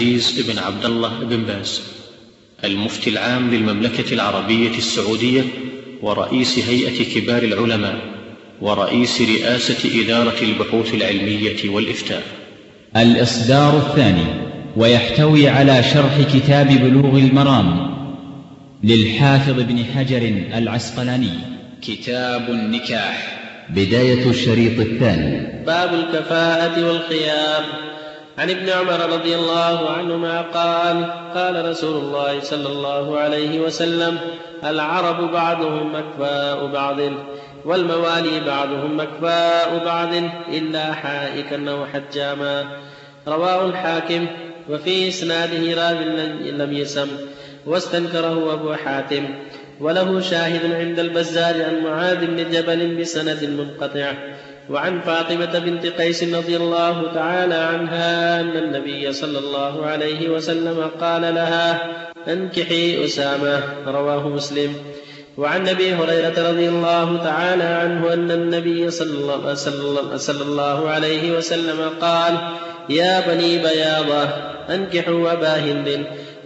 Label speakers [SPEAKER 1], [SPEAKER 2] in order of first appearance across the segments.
[SPEAKER 1] عزيز بن عبد الله بن باز، المفتي العام للمملكة العربية السعودية ورئيس هيئة كبار العلماء ورئيس رئاسة إدارة البحوث العلمية والإفتاء.
[SPEAKER 2] الإصدار الثاني، ويحتوي على شرح كتاب بلوغ المرام للحافظ ابن حجر العسقلاني. كتاب النكاح. بداية الشريط الثاني.
[SPEAKER 3] باب الكفاءة والخيار. عن ابن عمر رضي الله عنهما قال: قال رسول الله صلى الله عليه وسلم: العرب بعضهم أكفاء بعض، والموالي بعضهم أكفاء بعض، إلا حائكا أو حجاما. رواه الحاكم، وفي إسناده راو لم يسم، واستنكره أبو حاتم، وله شاهد عند البزار عن معاذ بن جبل بسند منقطع. وعن فاطمة بنت قيس رضي الله تعالى عنها أن النبي صلى الله عليه وسلم قال لها: أنكحي أسامة. رواه مسلم. وعن أبي هريرة رضي الله تعالى عنه أن النبي صلى الله عليه وسلم قال: يا بني بياضة، أنكحوا أبا هند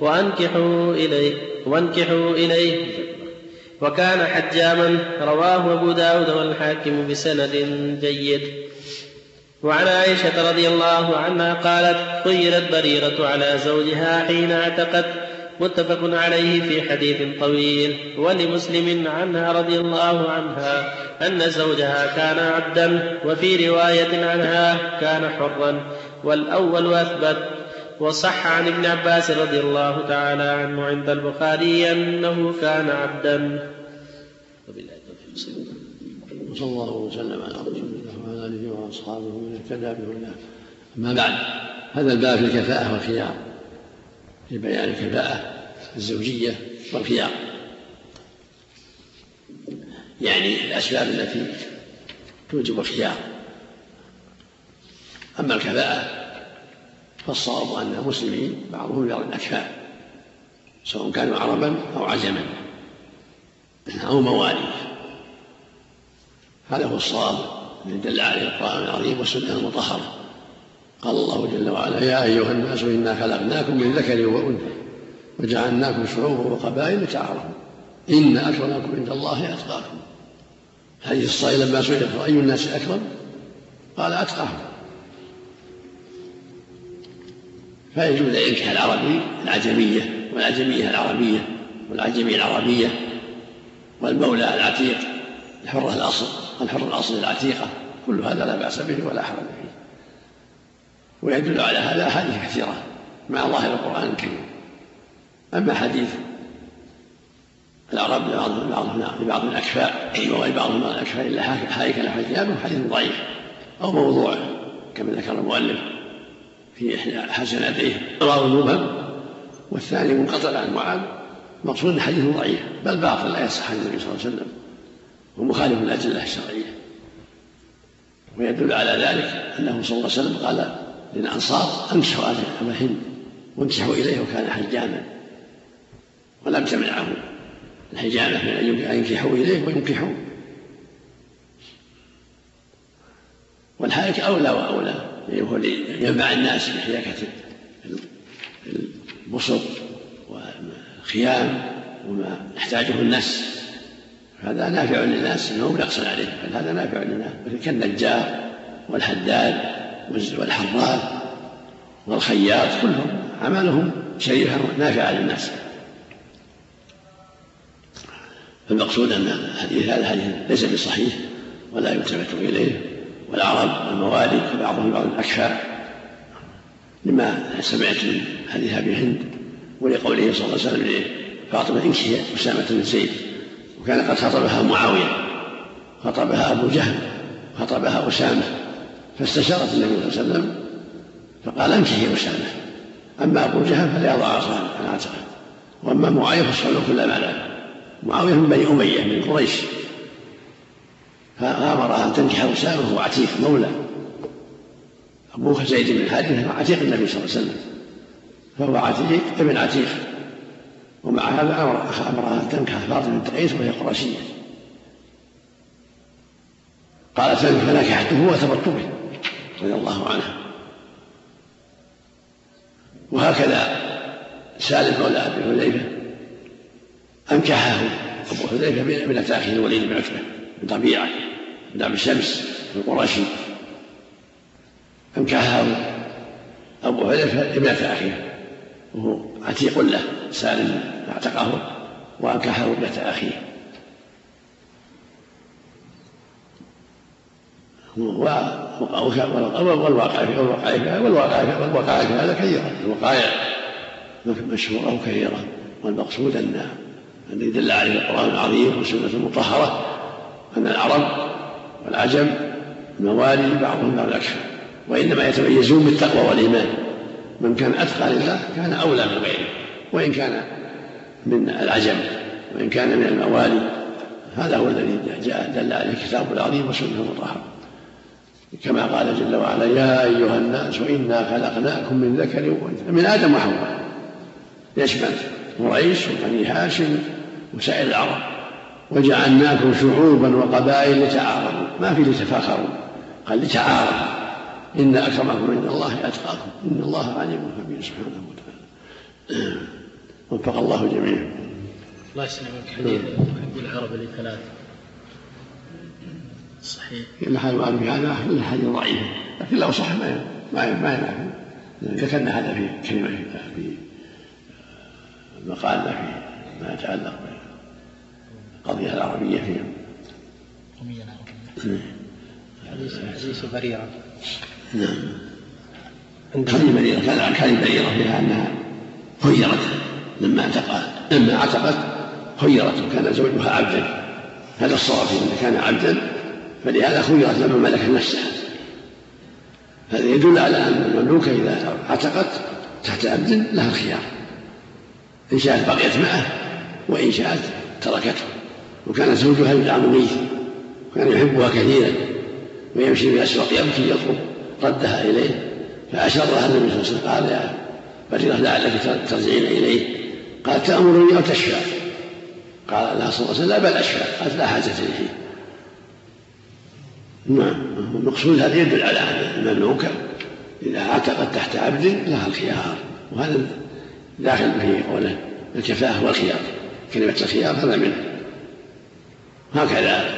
[SPEAKER 3] وانكحوا إليه وكان حجاما. رواه أبو داود والحاكم بسند جيد. وعن عائشة رضي الله عنها قالت: خيرت بريرة على زوجها حين اعتقت. متفق عليه في حديث طويل. ولمسلم عنها رضي الله عنها أن زوجها كان عبدا، وفي رواية عنها كان حرا، والأول أثبت. وصح عن ابن عباس رضي الله تعالى عنه عند البخاري أنه كان عبدا.
[SPEAKER 4] وصلى الله وسلم على رسول الله وعلى آله وأصحابه ومن اهتدى بهداه. أما بعد، هذا الباب في الكفاءة والخيار، في بيان الكفاءة الزوجية والخيار، يعني الأسباب التي توجب الخيار. أما الكفاءة فالصواب أن المسلمين بعضهم يرى الأكفاء، سواء كانوا عربا أو عجما أو موالي. هذا هو الصواب الذي دل عليه القرآن العظيم والسنة المطهرة. قال الله جل وعلا: يا أيها الناس إنا خلقناكم من ذكر وأنثى وجعلناكم شعوبا وقبائل لتعارفوا إن أكرمكم عند الله أتقاكم. حديث الصائل لما سئل: أي الناس أكرم؟ قال: أتقاهم. فيجوز أن ينكح العربي العجمية، والعجمية العربية، والعجمية العربية، والمولى العتيق، الحر الأصل العتيقة، كل هذا لا بأس به ولا حرج فيه. ويدل على هذا أحاديث كثيرة مع ظاهر القرآن الكريم. أما حديث العرب لبعض الأكفاء ولبعضهم الأكفاء إلا حائكا حجابا، حديث ضعيف أو موضوع كما ذكر المؤلف في إحدى حسناتيه. رواه مبهم، والثاني منقطع عن معاذ، مقصود حديث ضعيف بل باطل لا يصح عن النبي صلى الله عليه وسلم ومخالف للأدلة الشرعية. ويدل على ذلك أنه صلى الله عليه وسلم قال للأنصار: أنكحوا أبا هند وانكحوا إليه وكان حجاما، ولم تمنعه الحجامة من أن ينكحوا إليه وينكحوا. والحائك أولى وأولى، هو ينبع الناس بحياكة البسط والخيام وما يحتاجه الناس، هذا نافع للناس، إنه يقصر عليه، هذا نافع للناس، كالنجار والحداد والحراث والخياط، كلهم عملهم شريفة نافعة للناس. فالمقصود أن هذا حديث ليس بصحيح ولا يلتفت إليه. والعرب والموالي فبعضهم بعض الأكفاء، لما سمعت من حديث أبي هند ولقوله صلى الله عليه وسلم لفاطمة: انكحي أسامة بن زيد، وكان قد خطبها معاوية، خطبها أبو جهل، خطبها أسامة، فاستشارت النبي صلى الله عليه وسلم فقال: انكحي أسامة. أما أبو جهل فليضع عصاه عن عاتقه، وأما معاوية فاصفحوا كل ما لا. معاوية من بني أمية من قريش، فأمرها أن تنكح أسامة وهو عتيق مولى أبوه زيد بن حارثة عتيق النبي صلى الله عليه وسلم، فهو عتيق ابن عتيق. ومع هذا أمرها أن تنكح فاطمة بنت قيس وهي قرشية. قالت: فنكحته وثبت به رضي الله عنها. وهكذا سالم مولى أبي حذيفة أنكحه أبو حذيفة من أخيه الوليد بن عتبة بن طبيعة بن عبد الشمس القرشي، أنكحه أبو حذيفة ابنة أخيه وهو عتيق له، سالم اعتقه وأنكحه ابنة أخيه. والواقع في هذا كثيرة، الوقائع مشهورة وكثيرة، والمقصود أن يدل عليه القرآن العظيم والسنة المطهرة أن العرب والعجم موالي بعضهم بعض أكثر، وإنما يتميزون بالتقوى والإيمان. من كان أتقى لله كان أولى من غيره، وإن كان من العجم وإن كان من الموالي. هذا هو الذي جاء دل عليه الكتاب العظيم والسنة المطهرة، كما قال جل وعلا: يا أيها الناس إنا خلقناكم من ذكر وأنثى، من آدم وحواء، يشمل قريش وبني هاشم وسائر العرب، وجعلناكم شعوبا وقبائل لتعارفوا، ما في لتفاخروا، قال لتعارفوا، إن أكرمكم عند الله أتقاكم إن الله عليم خبير سبحانه وتعالى. وفق الله جميعا.
[SPEAKER 3] الله يسلمك. حديث حب العرب لثلاث صحيح؟
[SPEAKER 4] الحديث قالوا في هذا الحديث ضعيف، لكن لو صح ما ينافع. ذكرنا هذا في كلمة في مقالنا في ما يتعلق بالقضية العربية فيها.
[SPEAKER 3] حديث بريرة.
[SPEAKER 4] نعم. حديث بريرة كان بريرة فيها أنها خيرت لما اعتقت خيرت، وكان زوجها عبدا. هذا الصواب، إن كان عبدا فلهذا خيرت لما ملكت نفسها. هذا يدل على أن المملوكة إذا اعتقت تحت عبد لها الخيار، إن شاءت بقيت معه وإن شاءت تركته. وكان زوجها يدعى مغيث، وكان يحبها كثيرا، ويمشي في الأسواق يبكي يطلب ردها إليه، فأشرها النبي صلى الله عليه وسلم قال: يا بريرة لعلك ترجعين إليه. قالت: تأمرني أو تشفع؟ قال لها صلى الله عليه وسلم: لا بل أشفع. قالت: لا حاجة لي فيه. نعم. المقصود هذا يدل على أن المملوكة إذا اعتقت تحت عبد لها الخيار، وهذا داخل في قوله الكفاءة والخيار، كلمة الخيار هذا منه. هكذا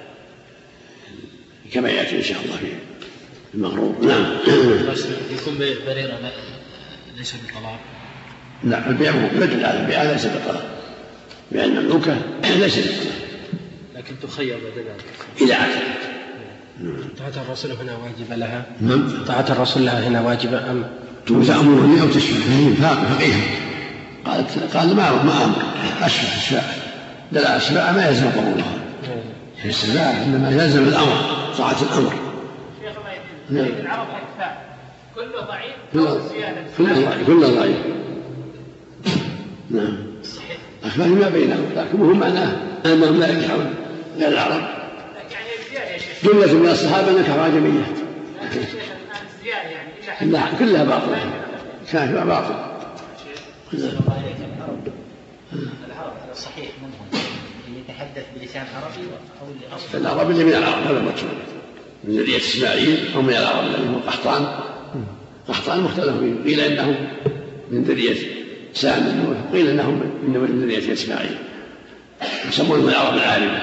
[SPEAKER 4] كما يأتي إن شاء الله في المغروب. نعم.
[SPEAKER 3] يكون بريرة ليس بطلاق.
[SPEAKER 4] لا، البيع يدل على البيع ليس بطلاق، بيع المملوكة ليس بطلاق،
[SPEAKER 3] لكن تخير بعد ذلك
[SPEAKER 4] إذا عتقت.
[SPEAKER 3] طاعة الرسول هنا واجبة لها؟
[SPEAKER 4] نعم.
[SPEAKER 3] طاعة الرسول لها هنا واجبة أم
[SPEAKER 4] تأمرني أو تشفع؟ فهي فقيها. قال ما أمر أشفع. لا، أشفع ما يلزم قبولها. في السباع إنما يلزم الأمر، طاعة الأمر.
[SPEAKER 3] العرب أكفاء كله ضعيف
[SPEAKER 4] كله ضعيف. نعم. أكفاء ما بينهم، لكن مهم معناه أنهم لا ينكحون غير العرب. جملة من الصحابة نكحوا عجمية. لا، كلها باطلة، كافرة باطلة.
[SPEAKER 5] العرب الصحيح منهم يتحدث بلسان عربي أو
[SPEAKER 4] العرب اللي من العرب هذا مكتوب من ذرية إسماعيل، أو من العرب الذي هو قحطان مختلف فيه، قيل إنهم من ذرية سام، وقيل إنهم من ذرية إسماعيل، يسمونهم العرب العاربة.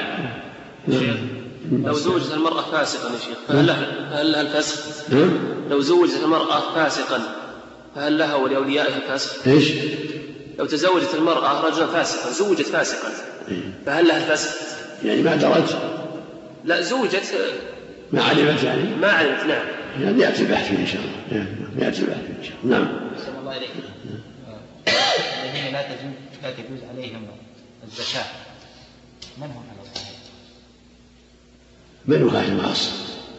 [SPEAKER 3] لو زوجت المرأة فاسقا يا شيخ فهل لها الفسق؟ لو زوجت المرأة فاسقا فهل لها ولأوليائها الفسق؟
[SPEAKER 4] إيش؟
[SPEAKER 3] لو تزوجت المرأة رجلا فاسقا، زوجت فاسقا، فهل لها الفسق؟
[SPEAKER 4] يعني ما درت؟
[SPEAKER 3] لا، زوجت
[SPEAKER 4] ما علمت، يعني
[SPEAKER 3] ما علمت. نعم.
[SPEAKER 4] يعني يأتي البحث فيه إن شاء الله. يأتي البحث فيه إن شاء الله. نعم.
[SPEAKER 5] أحسن الله إليك. الذين لا تجوز عليهم الزكاة من هم على الصحيح؟
[SPEAKER 4] بنو هاشم خاصة،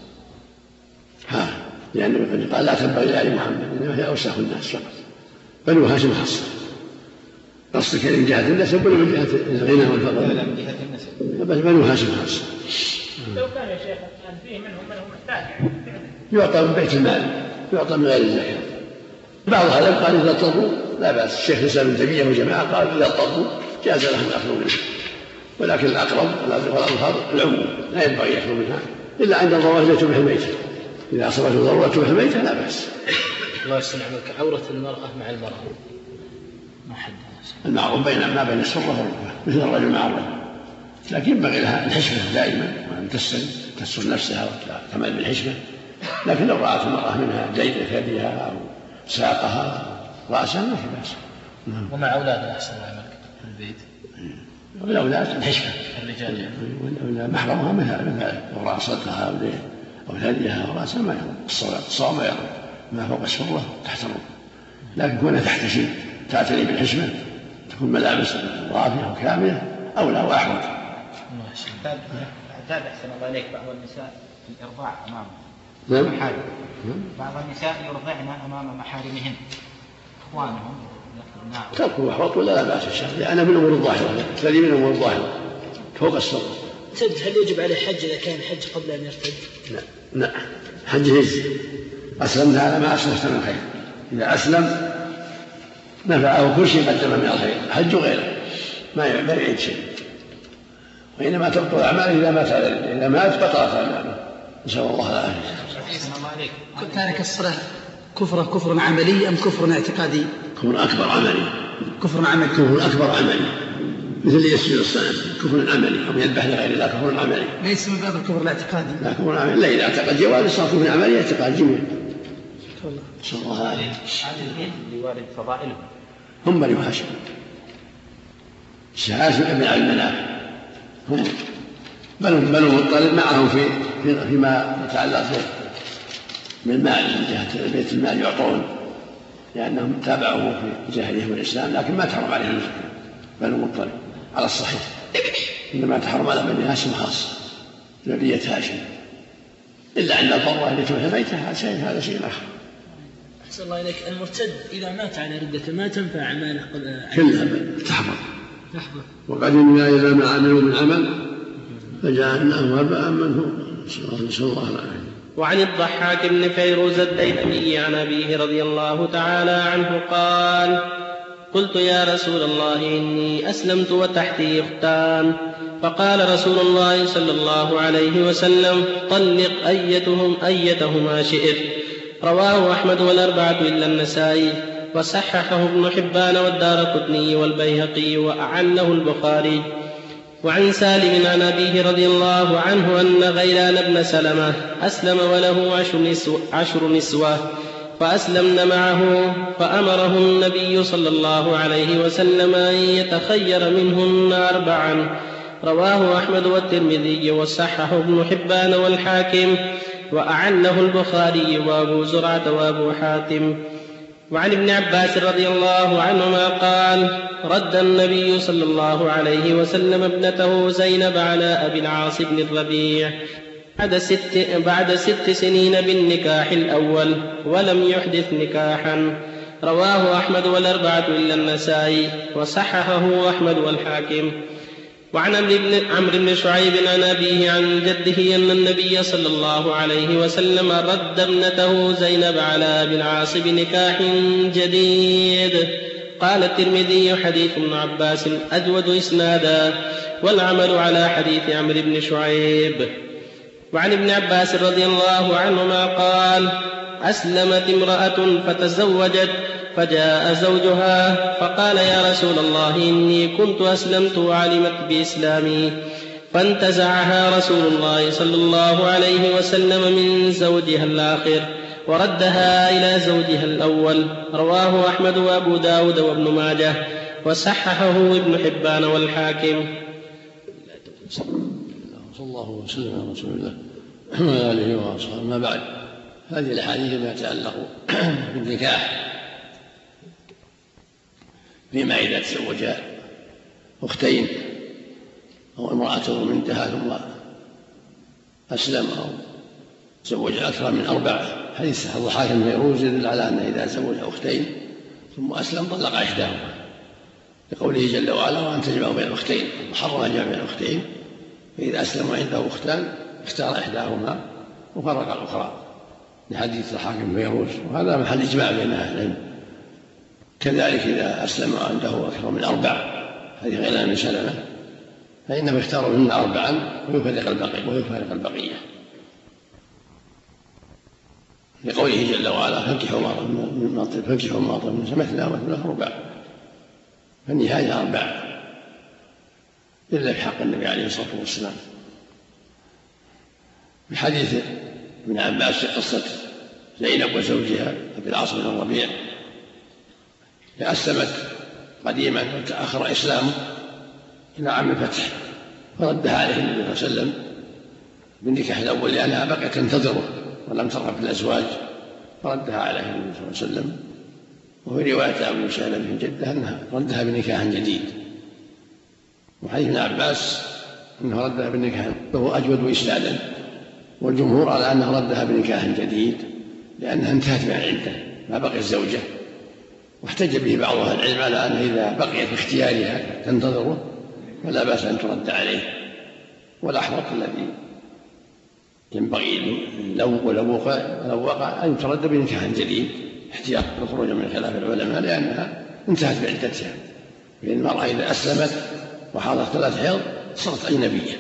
[SPEAKER 4] لأنه قال لا تنبغي لآل محمد، إنما هي أوساخ الناس فقط. بنو هاشم خاصة، قصدك من جهة النسب ولا من جهة الغنى والفضل؟
[SPEAKER 5] لا، من جهة النسب.
[SPEAKER 4] بس بنو هاشم خاصة.
[SPEAKER 6] لو كان يا شيخ كان فيه منهم محتاج
[SPEAKER 4] يعطى من بيت المال، يعطى من غير الزكاة. بعض هذا قال إذا اضطروا لا بأس. الشيخ الإسلام ابن تيمية وجماعة قال إذا اضطروا جاز لهم أخذوا منه، ولكن الأقرب والأظهر العموم، لا ينبغي يأخذوا منها إلا عند الضرورة تبيح الميتة. إذا أصابته ضرورة تبيح الميتة لا بأس.
[SPEAKER 7] الله يحسن عملك، عورة المرأة مع المرأة ما حد
[SPEAKER 4] المعروف ما بين السرة والركبة مثل الرجل مع الرجل، لكن ينبغي لها الحشمة دائما وأن تستر نفسها وتعمل بالحشمة. لكن لو رأت المرأة منها جيد ثديها أو ساقها رأسها ما في بأس.
[SPEAKER 7] ومع أولادها أحسن عملك في البيت
[SPEAKER 4] والأولاد الحشمة
[SPEAKER 7] الرجال
[SPEAKER 4] يعني محرمها مثل لو رأى صدرها أو ثديها أو رأسها ما يضر، الصوم ما يضر، ما فوق السرة تحترم. لكن كونها تحتشم تعتني بالحشمة تكون ملابس رافعة وكاملة أولى وأحوط.
[SPEAKER 5] اعتاد أحسن الله إليك بعض النساء في الإرضاع أمام
[SPEAKER 4] نعم.
[SPEAKER 5] بعض النساء يرضعن أمام محارمهن إخوانهم.
[SPEAKER 4] تركوا أحوط ولا لا بأس الشرع، أنا من أمور الظاهرة، الذي من أمور الظاهرة فوق السرة.
[SPEAKER 8] هل يجب عليه حج إذا كان حج قبل أن يرتد؟
[SPEAKER 4] لا حج يجزي. أسلمت على ما أسلفت من خير، إذا أسلم نفعه كل شيء قدم من الخير، حج غيره ما يعيد شيء. وإنما تبطل أعماله إذا مات على رجله، إذا مات بطلت أعماله، نسأل الله العافية.
[SPEAKER 8] تارك الصلاة كفر عملي أم كفر اعتقادي؟
[SPEAKER 4] كفر أكبر عملي.
[SPEAKER 8] كفر عملي.
[SPEAKER 4] كفر أكبر عملي مثل يسجد الصنم، كفر عملي، أو يذبح لغير الله كفر عملي.
[SPEAKER 8] ليس من باب الكفر الاعتقادي.
[SPEAKER 4] لا كفر عملي، لا إذا اعتقد جواز صار كفر عملي اعتقاد جميع. نسأل الله العافية.
[SPEAKER 5] عن لوالد فضائلهم
[SPEAKER 4] هم بني هاشم، هاشم ابن عبد المناف، هم بنو مطلب معهم فيما يتعلق بالمال من جهة بيت المال يعطون، لأنهم تابعوه في الجاهلية والإسلام، لكن ما تحرم عليهم الزكاة بنو مطلب على الصحيح، إنما تحرم على بني هاشم خاصة ذرية هاشم، إلا عند الضرورة التي تموت ميتة هذا شيء آخر.
[SPEAKER 8] أحسن الله إليك، المرتد إذا مات على ردة ما تنفع أعماله
[SPEAKER 4] كلها تحبط. وقدمنا إلى ما عملوا من عمل فجعلناه هباء منثورا. نسأل الله العافية.
[SPEAKER 3] وعن الضحاك بن فيروز الديلمي عن أبيه رضي الله تعالى عنه قال: قلت يا رسول الله إني أسلمت وتحتي أختان، فقال رسول الله صلى الله عليه وسلم: طلق أيتهما شئت. رواه أحمد والأربعة إلا النسائي، وصححه ابن حبان والدارقطني والبيهقي وأعله البخاري. وعن سالم عن أبيه رضي الله عنه أن غيلان بن سلمة أسلم وله 10 نسوة فأسلمن معه، فأمره النبي صلى الله عليه وسلم أن يتخير منهن 4. رواه أحمد والترمذي وصححه ابن حبان والحاكم، وأعله البخاري وأبو زرعة وأبو حاتم. وعن ابن عباس رضي الله عنهما قال: رد النبي صلى الله عليه وسلم ابنته زينب على أبي العاص بن الربيع بعد 6 سنين بالنكاح الأول، ولم يحدث نكاحا. رواه أحمد والأربعة إلا النسائي، وصححه أحمد والحاكم. وعن عمرو بن شعيب عن أبيه عن جده أن النبي صلى الله عليه وسلم رد ابنته زينب على أبي العاص بنكاح جديد. قال الترمذي: حديث ابن عباس أجود إسنادا، والعمل على حديث عمرو بن شعيب. وعن ابن عباس رضي الله عنهما قال: أسلمت امرأة فتزوجت، فجاء زوجها فقال: يا رسول الله إني كنت أسلمت وعلمت بإسلامي، فانتزعها رسول الله صلى الله عليه وسلم من زوجها الآخر وردها إلى زوجها الأول. رواه أحمد وأبو داود وابن ماجه، وصححه ابن حبان والحاكم.
[SPEAKER 4] صلى الله وسلم على رسول الله وعلى آله وأصحابه. ما بعد، هذه الأحاديث ما يتعلق بالنكاح، فيما إذا تزوج أختين أو امرأته من انتهى ثم أسلم أو تزوج أكثر من 4. حديث الضحاك بن فيروز يدل على أنه إذا تزوج أختين ثم أسلم طلق إحداهما، لقوله جل وعلا: وأن تجمعوا بين الأختين، محرم الجمع بين الأختين. فإذا أسلم عنده أختان اختار إحداهما وفرق الأخرى، لحديث الضحاك بن فيروز، وهذا محل إجماع بين أهل العلم. كذلك إذا أسلم عنده أكثر من 4، هذه غيلان بن سلمة، فإنه يختار منهن 4 ويفرق البقية. لقوله جل وعلا فانكحوا ما طاب من مثنى وثلاث ورباع، فالنهاية 4 إلا في حق النبي عليه الصلاة والسلام. في حديث ابن عباس في قصة زينب وزوجها أبي العاص بن الربيع، أسلمت قديما وتأخر إسلامه إلى عام الفتح، فردها عليه النبي صلى الله عليه وسلم بالنكاح الأول لأنها بقيت تنتظره ولم ترغب في الأزواج، فردها عليه النبي صلى الله عليه وسلم. وفي رواية أبي سهل بن جدة أنها ردها بنكاح جديد. وحديث ابن عباس أنه ردها بالنكاح وهو أجود إسنادا، والجمهور على أنه ردها بنكاح جديد لأنها انتهت من العدة ما بقي الزوجة. واحتج به بعض أهل العلم على أنها إذا بقيت في اختيارها تنتظره فلا بأس أن ترد عليه، والأحوط الذي ينبغي ولو وقع أن ترد بنكاح جديد احتياط الخروج من خلاف العلماء، لأنها انتهت بعدتها. لأن المرأة إذا أسلمت وحاضت 3 حيض صارت أجنبية.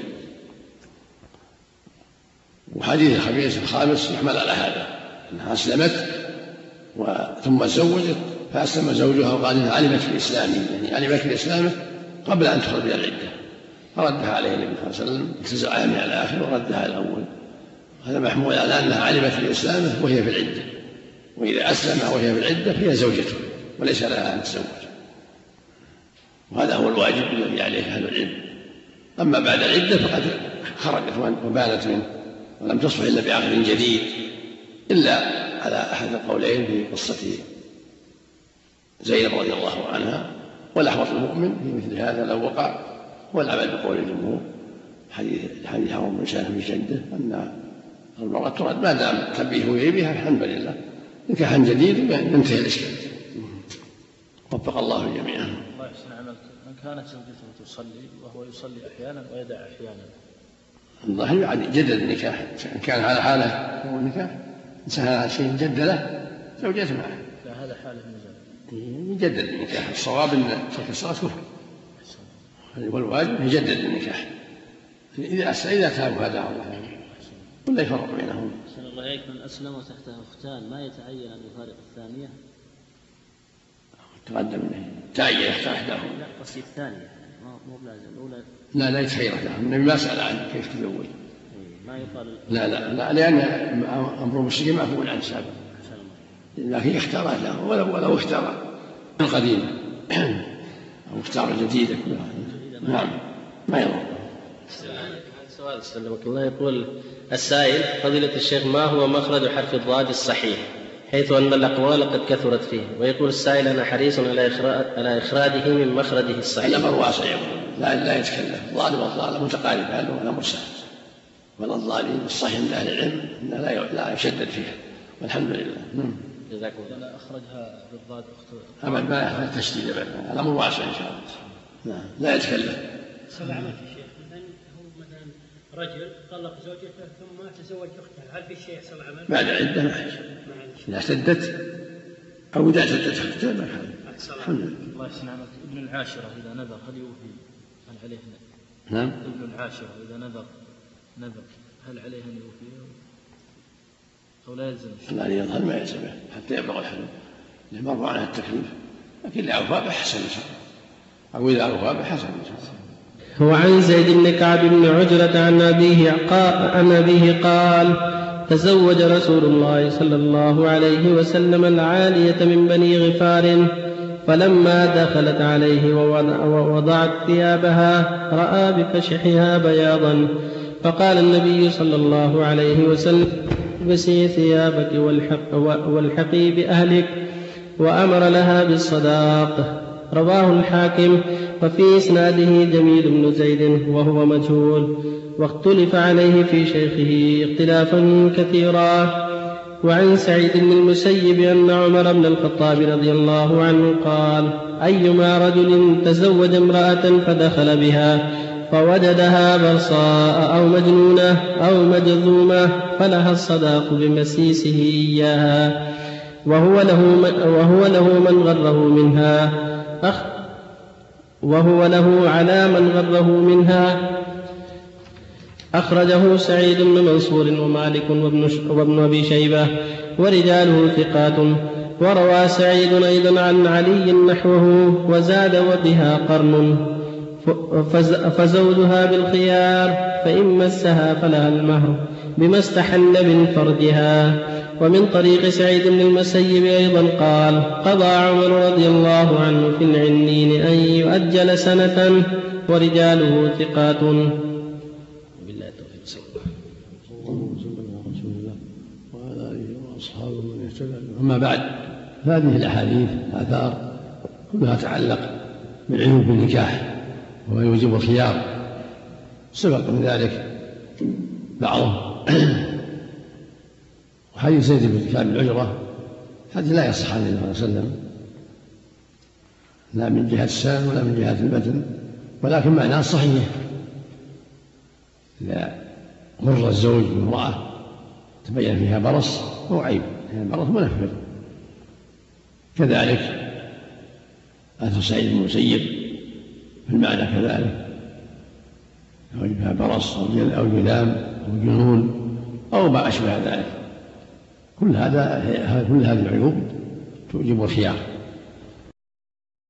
[SPEAKER 4] وحديث الخبيث الخامس يحمل على هذا، أنها أسلمت ثم تزوجت فأسلم زوجها وقال إنها علمت في إسلامه، يعني علمت في إسلامه قبل أن تخرج من العدة، فردها عليه النبي صلى الله عليه وسلم انتزعها من الآخر وردها الأول. هذا محمول على أنها علمت في إسلامه وهي في العدة، وإذا أسلم وهي في العدة فهي زوجته وليس لها أن تتزوج، وهذا هو الواجب الذي عليه أهل العلم. أما بعد العدة فقد خرجت وبانت منه ولم تصبح إلا بعقد جديد، إلا على أحد القولين في قصة زينب رضي الله عنها. والأحوط المؤمن في مثل هذا لو وقع والعمل بقول الجمهور حديث عمرو بن سالم في جده أن المرأة ترد ما دام تبيه بها الحمد لله نكاحا جديد ينتهي الإشكال. وفق الله جميعا.
[SPEAKER 8] الله يحسن عملك. من كانت زوجته تصلي وهو يصلي أحيانا ويدع أحيانا،
[SPEAKER 4] الظاهر يعني جدد النكاح، إن كان على حاله هو النكاح إنسان على شيء جد له زوجته معه،
[SPEAKER 8] فهذا حاله
[SPEAKER 4] يجدد النكاح. الصواب أن ترك الصلاة كفر، والواجب يجدد النكاح إذا تابوا هذا الله ولا يفرق بينهم.
[SPEAKER 3] أحسن الله إليك. من أسلم وتحته أختان ما يتعين أن يفارق الثانية؟
[SPEAKER 4] تقدم تعين يختار إحداهم.
[SPEAKER 3] لا قصدي الثانية مو بلازم الأولى.
[SPEAKER 4] لا يتخير لهم، النبي ما سأل عنه كيف تزوج.
[SPEAKER 3] ما يقال
[SPEAKER 4] لا لأن أمر المسلمين معفو عنه سابقا، لكن اختارت له ولو اختار القديمة أو اختار الجديدة كلها نعم ما يضر.
[SPEAKER 3] سؤال سلمك الله. يقول السائل: فضيلة الشيخ، ما هو مخرج حرف الضاد الصحيح حيث أن الأقوال قد كثرت فيه؟ ويقول السائل: أنا حريص على إخراجه من مخرجه الصحيح.
[SPEAKER 4] الأمر واسع لا يتكلم. الضال والضالة متقاربة، هذا هو الأمر سهل، والضالين الصحيح عند أهل العلم لا يشدد فيها والحمد لله.
[SPEAKER 3] جزاكم الله.
[SPEAKER 8] أنا أخرجها بالضاد أخت
[SPEAKER 4] أبدا ما تشديد أبدا، الأمر واسع إن شاء الله. لا يتكلم.
[SPEAKER 6] سبع عمل في الشيخ، مثلا رجل طلق زوجته ثم تزوج أختها، هل في شيء يحصل عمل؟
[SPEAKER 4] بعد عدة ما إذا اعتدت أو إذا اعتدت أختها ما الحمد لله.
[SPEAKER 8] الله يحسن عملك. ابن العاشرة إذا نذر هل يوفي؟ هل عليه؟
[SPEAKER 4] نعم.
[SPEAKER 8] ابن العاشرة إذا نذر هل عليه أن يوفيه أو لا يلزم؟
[SPEAKER 4] الذي يظهر ما يلزمه حتى يبلغ الحلم، لمر عنه التكليف، لكن لأوفى بحسن إن شاء الله، أو إذا أوفى بحسن إن شاء الله.
[SPEAKER 3] وعن زيد بن كعب بن عجرة عن أبيه قال: تزوج رسول الله صلى الله عليه وسلم العالية من بني غفار، فلما دخلت عليه ووضعت ثيابها رأى بفشحها بياضا، فقال النبي صلى الله عليه وسلم: البسي ثيابك والحقي بأهلك، وأمر لها بالصداق. رواه الحاكم. وفي إسناده جميل بن زيد وهو مجهول، واختلف عليه في شيخه اختلافا كثيرا. وعن سعيد بن المسيب أن عمر بن الخطاب رضي الله عنه قال: أيما رجل تزوج امرأة فدخل بها فوجدها برصاء أو مجنونة أو مجذومة فلها الصداق بمسيسه إياها، وهو له على من غره منها. أخرجه سعيد بن منصور ومالك وابن أبي شيبة ورجاله ثقات. وروى سعيد أيضا عن علي نحوه وزاد وبها قرن فزوجها بالخيار فإن مسها فلها المهر بما استحل من فرجها. ومن طريق سعيد بن المسيب أيضا قال قضى عمر رضي الله عنه في العنين أن يؤجل سنة ورجاله ثقات.
[SPEAKER 4] بالله التوفيق صلى الله عليه وسلم وعلى آله وأصحابه من اهتدى. أما بعد فهذه الأحاديث الآثار كلها تتعلق بالعيوب في النكاح وما يوجب الخيار. سبق من ذلك بعضه وحديث زيد بن كعب العجرة حديث لا يصح عن النبي صلى الله عليه وسلم لا من جهة السند ولا من جهة المتن، ولكن معناه صحيح. إذا غر الزوج بامرأة تبين فيها برص أو عيب، يعني برص منفر. كذلك أثر سعيد بن المسيب في المعنى كذلك، أو فيها برص أو جذام أو جنون أو ما أشبه ذلك. كل هذه العيوب توجب الخيار.